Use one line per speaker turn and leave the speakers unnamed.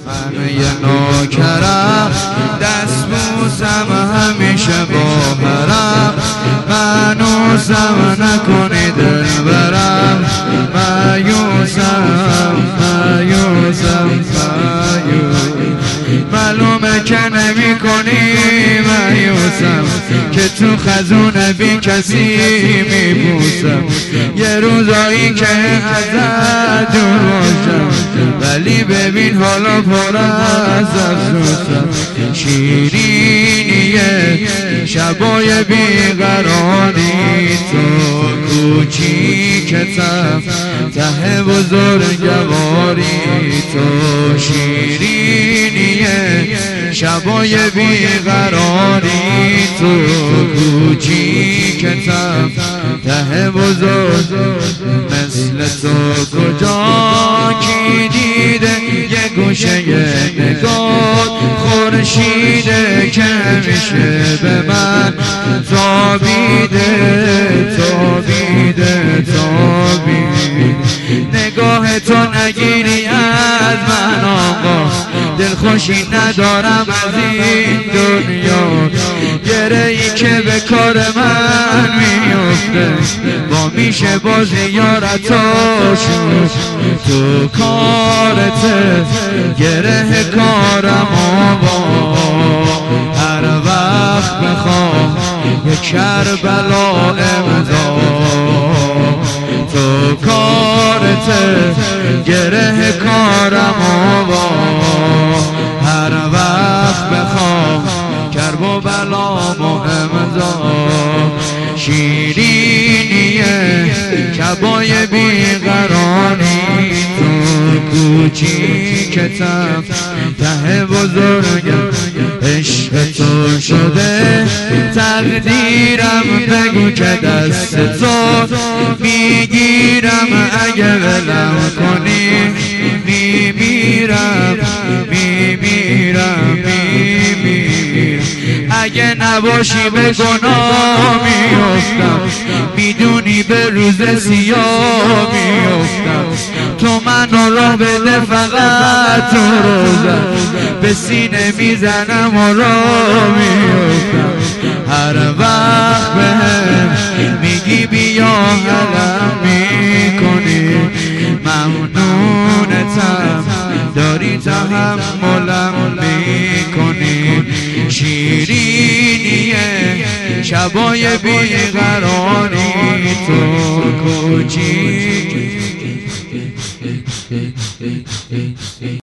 من یه نوکرم دست بوسم همیشه با حرم منوسم نکنی دل برم مایوسم معلومه که نمی کنی مایوسم که تو خزونه بی کسی می بوسم یه روزایی که ازت دور باشم ولی ببین حالا پر از افسوسم شیرینیه شبای بیقراری تو کوچیکتم ته بزرگواری تو شیرینیه شبای بیقراری تو کوچیکتم ته بزرگ مثل تو کجا کی دیده یه گوشه نگاه خورشیده که میشه به من تابیده نگاه تو نگیری از من آقا دلخوشی ندارم از این دنیا گره‌ای که به کار من میفته با میشه با زیارتاش تو کارته گره کارم آقا هر وقت بخوام یه کربلا امضا تو کارته گره کارم آقا هر وقت بخوام کرب و بلامو امضا شیرینیه کبای بیقراری تو کوچیکتم ته بزرگم عشق تو شده تقدیرم بگو که دست تو میگیرم اگه ولم کنی میمیرم اگه نباشی به گناه میافتم میدونی به روز سیاه میافتم تو منو راه بده فقط تو روزم به سینه میزنم و راه میافتم هر وقت بهم میگی بیا حلم میکنی ممنونتم داری تحملم میکنی شیرینیه شبای بیقراری تو کوچیک